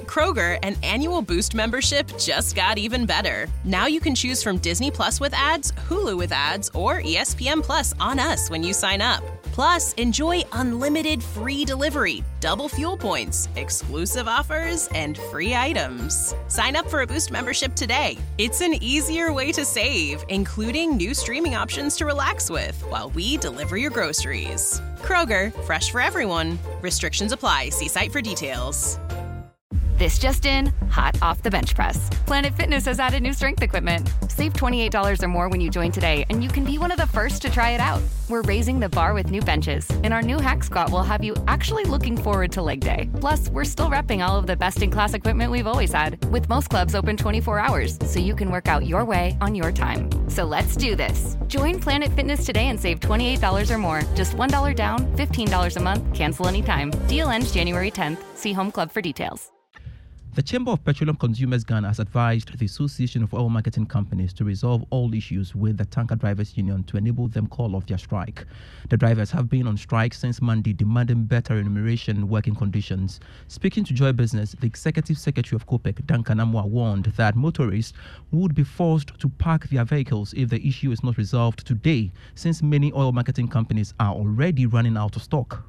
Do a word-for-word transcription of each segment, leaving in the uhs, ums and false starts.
Kroger, an annual Boost membership just got even better. Now you can choose from Disney Plus with ads, Hulu with ads, or E S P N Plus on us when you sign up. Plus, enjoy unlimited free delivery, double fuel points, exclusive offers, and free items. Sign up for a Boost membership today. It's an easier way to save, including new streaming options to relax with while we deliver your groceries. Kroger, fresh for everyone. Restrictions apply. See site for details. This just in, hot off the bench press. Planet Fitness has added new strength equipment. Save twenty-eight dollars or more when you join today, and you can be one of the first to try it out. We're raising the bar with new benches, and our new hack squat will have you actually looking forward to leg day. Plus, we're still repping all of the best-in-class equipment we've always had, with most clubs open twenty-four hours, so you can work out your way on your time. So let's do this. Join Planet Fitness today and save twenty-eight dollars or more. Just one dollar down, fifteen dollars a month, cancel anytime. Deal ends January tenth. See Home Club for details. The Chamber of Petroleum Consumers Ghana has advised the Association of Oil Marketing Companies to resolve all issues with the Tanker Drivers Union to enable them call off their strike. The drivers have been on strike since Monday, demanding better remuneration and working conditions. Speaking to Joy Business, the Executive Secretary of COPEC, Duncan Amwa, warned that motorists would be forced to park their vehicles if the issue is not resolved today, since many oil marketing companies are already running out of stock.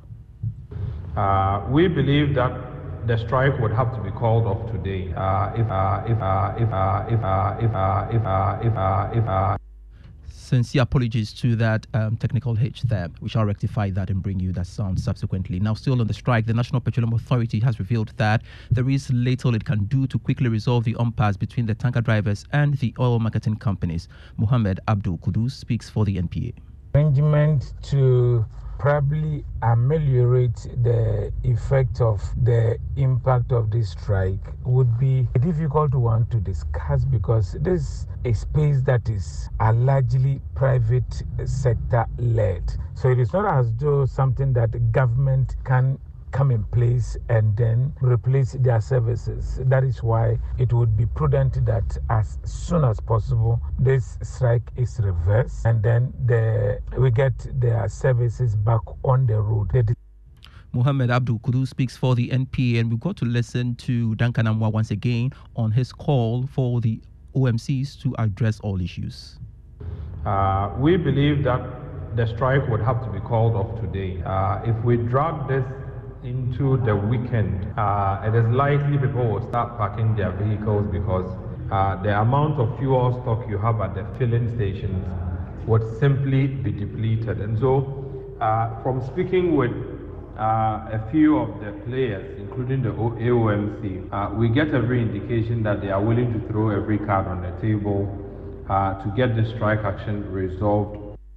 Uh, we believe that the strike would have to be called off today. Uh, if uh, if uh, if uh, if uh, if uh, if uh, if uh, if uh. Sincere apologies to that um, technical hitch there. We shall rectify that and bring you that sound subsequently. Now, still on the strike, the National Petroleum Authority has revealed that there is little it can do to quickly resolve the impasse between the tanker drivers and the oil marketing companies. Muhammad Abdul Kudus speaks for the N P A. Arrangement to probably ameliorate the effect of the impact of this strike would be a difficult one to discuss, because this is a space that is a largely private sector led. So it is not as though something that the government can come in place and then replace their services. That is why it would be prudent that as soon as possible this strike is reversed, and then the, we get their services back on the road. Muhammad Abdul Kudu speaks for the N P A, and we've got to listen to Duncan Amwa once again on his call for the O M Cs to address all issues. Uh, we believe that the strike would have to be called off today. Uh, if we drag this into the weekend, uh, it is likely people will start parking their vehicles, because uh, the amount of fuel stock you have at the filling stations would simply be depleted. And so, uh, from speaking with uh, a few of the players, including the A O M C, uh, we get every indication that they are willing to throw every card on the table uh, to get the strike action resolved.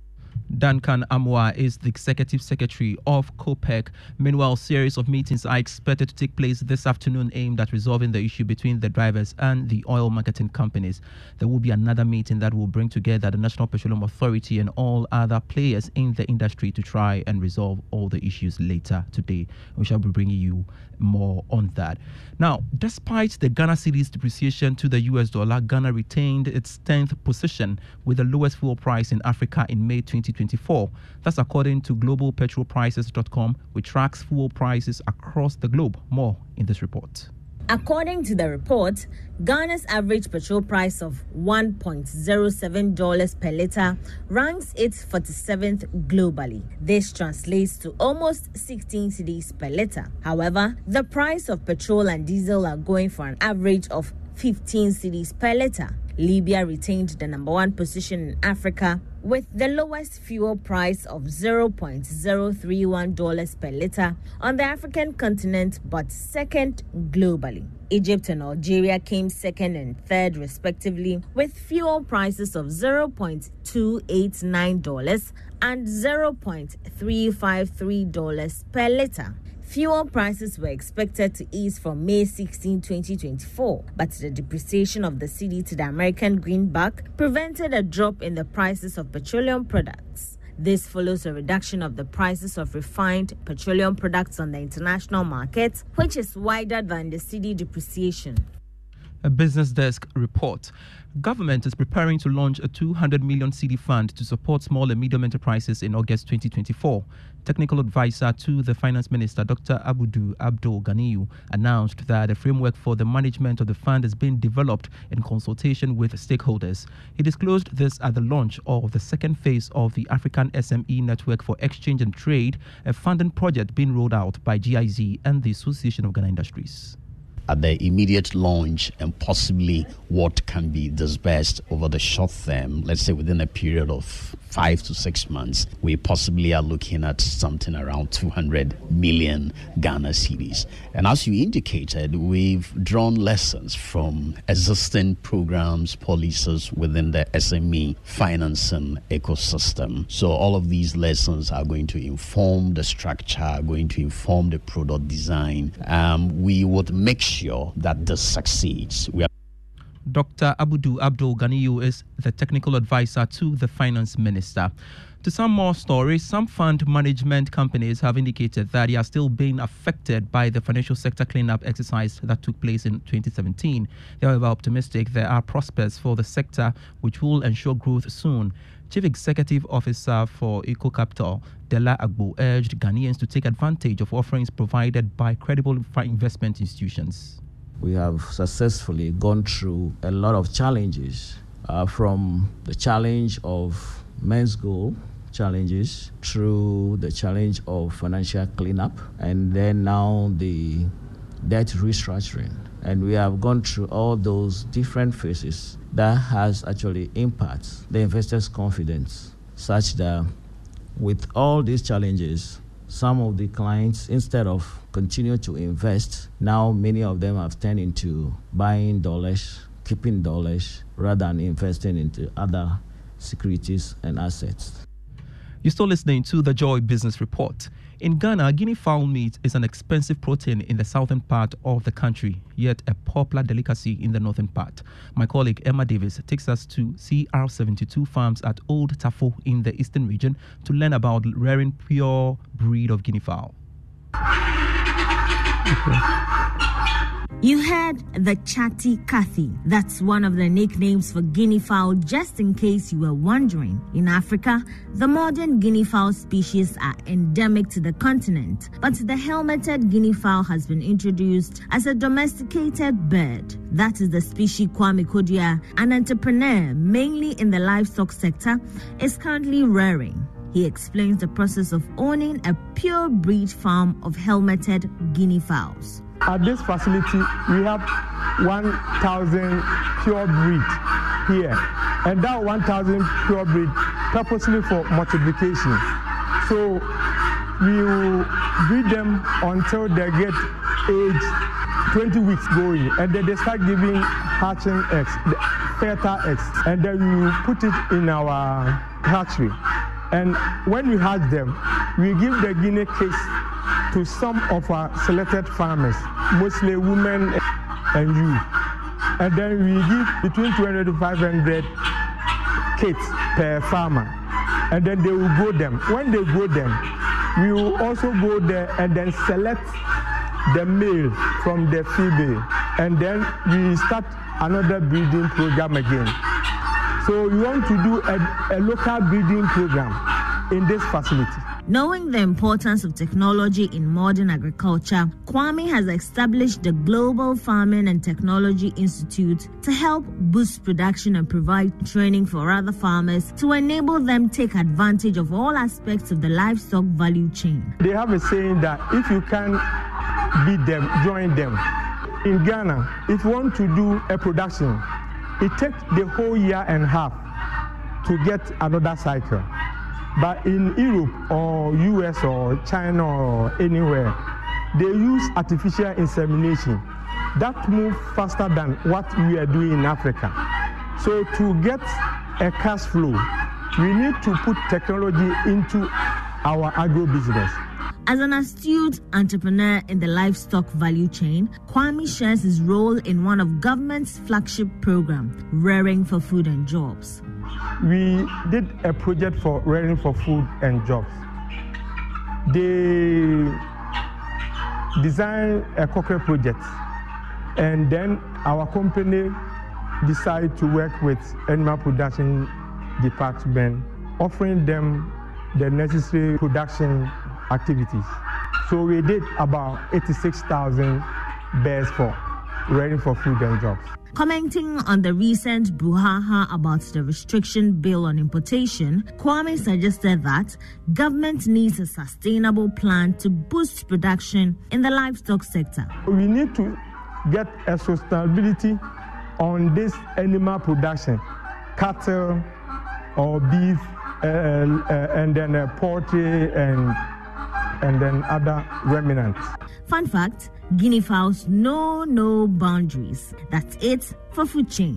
Duncan Amwa is the Executive Secretary of COPEC. Meanwhile, a series of meetings are expected to take place this afternoon aimed at resolving the issue between the drivers and the oil marketing companies. There will be another meeting that will bring together the National Petroleum Authority and all other players in the industry to try and resolve all the issues later today. We shall be bringing you more on that. Now, despite the Ghana cedi's depreciation to the U S dollar, Ghana retained its tenth position with the lowest fuel price in Africa in May twenty twenty-four. That's according to global petrol prices dot com, which tracks fuel prices across the globe. More in this report. According to the report, Ghana's average petrol price of one point zero seven dollars per litre ranks it forty-seventh globally. This translates to almost sixteen cedis per litre. However, the price of petrol and diesel are going for an average of fifteen cedis per litre. Libya retained the number one position in Africa with the lowest fuel price of zero point zero three one dollars per litre on the African continent, but second globally. Egypt and Algeria came second and third respectively, with fuel prices of zero point two eight nine dollars and zero point three five three dollars per litre. Fuel prices were expected to ease from May sixteenth, twenty twenty-four, but the depreciation of the cedi to the American greenback prevented a drop in the prices of petroleum products. This follows a reduction of the prices of refined petroleum products on the international market, which is wider than the cedi depreciation. A Business Desk report. Government is preparing to launch a two hundred million cedi fund to support small and medium enterprises in August twenty twenty-four. Technical advisor to the Finance Minister, Doctor Abudu Abdul Ganiyu, announced that a framework for the management of the fund has been developed in consultation with stakeholders. He disclosed this at the launch of the second phase of the African S M E Network for Exchange and Trade, a funding project being rolled out by G I Z and the Association of Ghana Industries. At the immediate launch and possibly what can be disbursed over the short term, let's say within a period of five to six months, we possibly are looking at something around two hundred million Ghana cedis. And as you indicated, we've drawn lessons from existing programs, policies within the S M E financing ecosystem. So all of these lessons are going to inform the structure, going to inform the product design. Um, we would make sure that this succeeds. We are Doctor Abudu Abdul Ganiyu is the technical advisor to the Finance Minister. To some more stories, some fund management companies have indicated that they are still being affected by the financial sector cleanup exercise that took place in twenty seventeen. They are, however, optimistic there are prospects for the sector which will ensure growth soon. Chief Executive Officer for Eco Capital, Dela Agbo, urged Ghanaians to take advantage of offerings provided by credible investment institutions. We have successfully gone through a lot of challenges, uh, from the challenge of men's goal challenges through the challenge of financial cleanup, and then now the debt restructuring. And we have gone through all those different phases that has actually impacted the investors' confidence, such that with all these challenges, some of the clients, instead of continue to invest, now many of them have turned into buying dollars, keeping dollars, rather than investing into other securities and assets. You're still listening to the Joy Business Report. In Ghana, guinea fowl meat is an expensive protein in the southern part of the country, yet a popular delicacy in the northern part. My colleague Emma Davis takes us to C R seventy-two farms at Old Tafo in the eastern region to learn about rearing pure breed of guinea fowl. Okay. You heard the chatty Cathy. That's one of the nicknames for guinea fowl, just in case you were wondering. In Africa, the modern guinea fowl species are endemic to the continent, but the helmeted guinea fowl has been introduced as a domesticated bird. That is the species Kwame Kodia, an entrepreneur mainly in the livestock sector, is currently rearing. He explains the process of owning a pure breed farm of helmeted guinea fowls. At this facility, we have one thousand pure breed here, and that one thousand pure breed purposely for multiplication. So we will breed them until they get age twenty weeks going, and then they start giving hatching eggs, fertile eggs, and then we will put it in our hatchery. And when we hatch them, we give the guinea cakes to some of our selected farmers, mostly women and youth. And then we give between two hundred to five hundred cakes per farmer. And then they will grow them. When they grow them, we will also go there and then select the male from the female. And then we start another breeding program again. So we want to do a, a local breeding program in this facility. Knowing the importance of technology in modern agriculture, Kwame has established the Global Farming and Technology Institute to help boost production and provide training for other farmers to enable them take advantage of all aspects of the livestock value chain. They have a saying that if you can beat them, join them. In Ghana, if you want to do a production, it takes the whole year and a half to get another cycle. But in Europe or U S or China or anywhere, they use artificial insemination. That moves faster than what we are doing in Africa. So to get a cash flow, we need to put technology into our agro business. As an astute entrepreneur in the livestock value chain, Kwame shares his role in one of government's flagship program, Rearing for Food and Jobs. We did a project for Rearing for Food and Jobs. They designed a cockerel project And then our company decided to work with animal production department, offering them the necessary production activities. So we did about eighty-six thousand bears for ready for food and jobs. Commenting on the recent brouhaha about the restriction bill on importation, Kwame suggested that government needs a sustainable plan to boost production in the livestock sector. We need to get a sustainability on this animal production, cattle or beef, uh, uh, and then uh, poultry and and then other remnants. Fun fact, guinea fowls know no boundaries. That's it for Food Chain.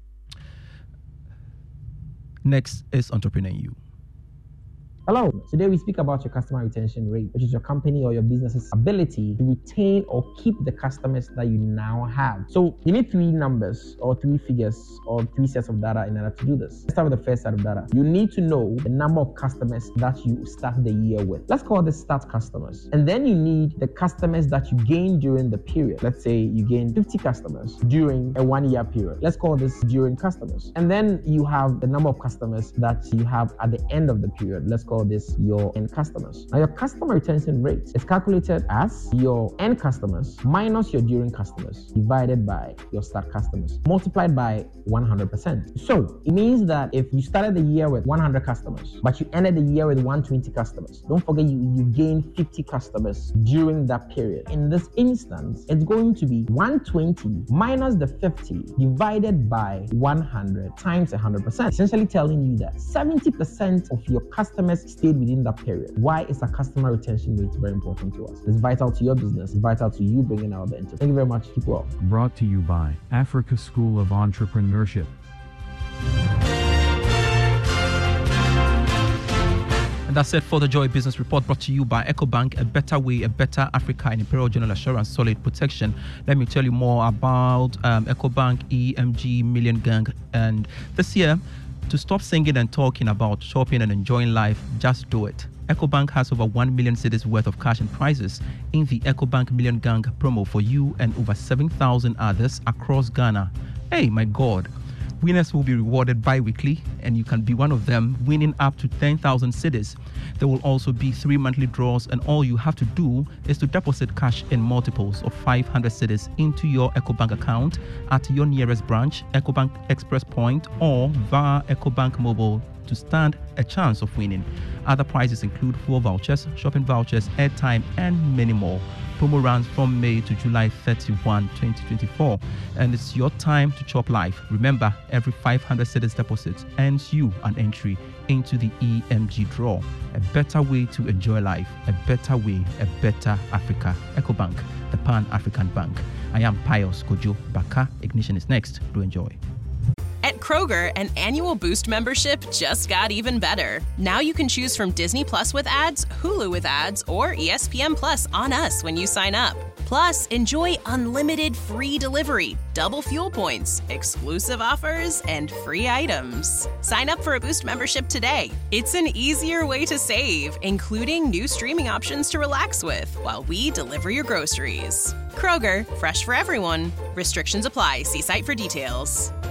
Next is Entrepreneur U. Hello, today we speak about your customer retention rate, which is your company or your business's ability to retain or keep the customers that you now have. So you need three numbers or three figures or three sets of data in order to do this. Let's start with the first set of data. You need to know the number of customers that you start the year with. Let's call this start customers. And then you need the customers that you gain during the period. Let's say you gain fifty customers during a one year period. Let's call this during customers. And then you have the number of customers that you have at the end of the period. Let's call this your end customers. Now your customer retention rate is calculated as your end customers minus your during customers divided by your start customers multiplied by one hundred percent. So it means that if you started the year with one hundred customers but you ended the year with one hundred twenty customers, don't forget you, you gained fifty customers during that period. In this instance, it's going to be one hundred twenty minus the fifty divided by one hundred times one hundred percent, essentially telling you that seventy percent of your customers stayed within that period. Why is a customer retention rate very important to us? It's vital to your business. It's vital to you bringing out the interest. Thank you very much. Keep well. Brought to you by Africa School of Entrepreneurship. And that's it for the Joy Business Report, brought to you by EcoBank, a better way, a better Africa in Imperial General Assurance, solid protection. Let me tell you more about um, EcoBank E M G Million Gang. And this year, to stop singing and talking about shopping and enjoying life, just do it. EcoBank has over one million cedis worth of cash and prizes in the EcoBank Million Gang promo for you and over seven thousand others across Ghana. Hey, my God. Winners will be rewarded bi-weekly, and you can be one of them, winning up to ten thousand cedis. There will also be three monthly draws, and all you have to do is to deposit cash in multiples of five hundred cedis into your EcoBank account at your nearest branch, EcoBank Express Point, or via EcoBank Mobile to stand a chance of winning. Other prizes include fuel vouchers, shopping vouchers, airtime, and many more. Promo runs from May to July thirty-first, twenty twenty-four, and it's your time to chop life. Remember, every five hundred cedis deposit earns you an entry into the E M G draw. A better way to enjoy life, a better way, a better Africa. EcoBank, the Pan-African Bank. I am Pius Kojo Baka. Ignition is next. Do enjoy. At Kroger, an annual Boost membership just got even better. Now you can choose from Disney Plus with ads, Hulu with ads, or E S P N Plus on us when you sign up. Plus, enjoy unlimited free delivery, double fuel points, exclusive offers, and free items. Sign up for a Boost membership today. It's an easier way to save, including new streaming options to relax with while we deliver your groceries. Kroger, fresh for everyone. Restrictions apply. See site for details.